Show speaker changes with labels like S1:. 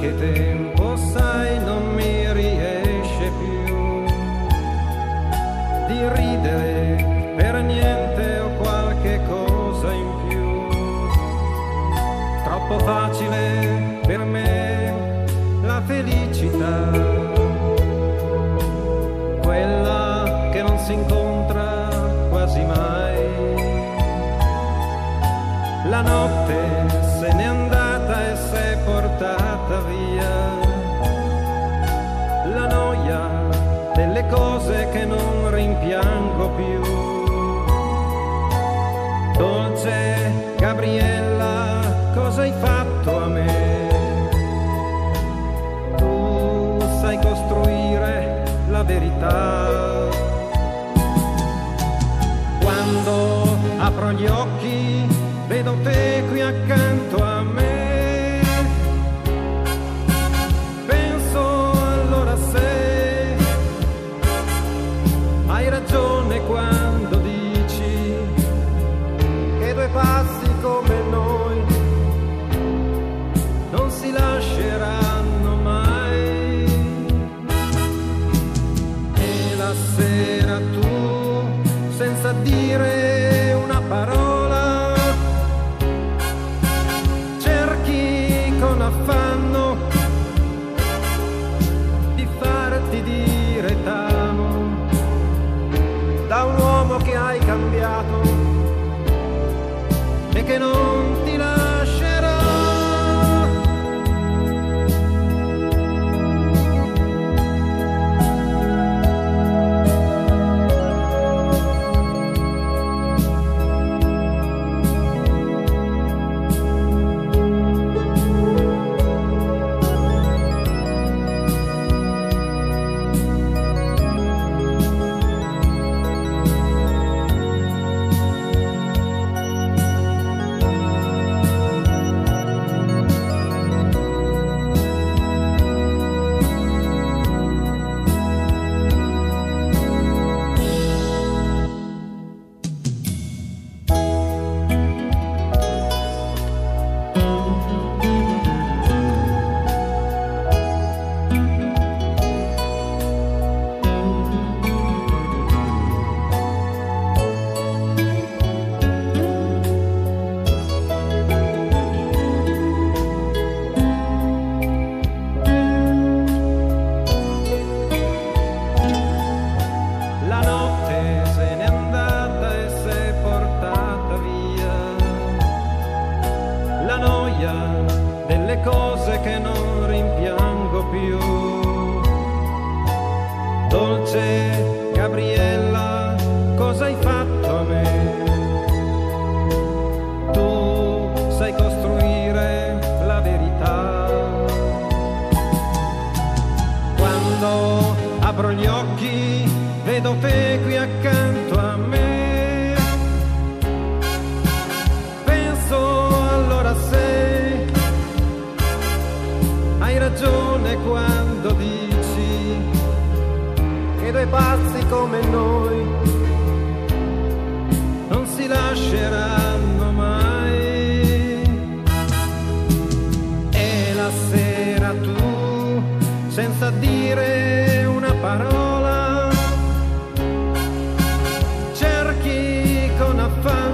S1: che tempo, sai, non mi riesce più di ridere per niente o qualche cosa in più. Troppo facile per me la felicità, quella che non si incontra quasi mai. La notte se n'è andata e s'è portata via la noia delle cose che non rimpiango più. Dolce Gabriella, cosa hai fatto a me? Tu sai costruire la verità. Quando apro gli occhi vedo te qui accanto a me, penso allora se hai ragione quando dici che due passi come noi non si lasceranno mai. E la sera tu, senza dire una parola, cerchi con affanno di farti dire t'amo da un uomo che hai cambiato e che non ti lascerà. Delle cose che non rimpiango più. Dolce Gabriella, cosa hai fatto a me? Tu sai costruire la verità. Quando apro gli occhi vedo te qui accanto a me, penso allora se hai ragione quando dici che due pazzi come noi non si lasceranno mai. E la sera tu, senza dire una parola, cerchi con affanno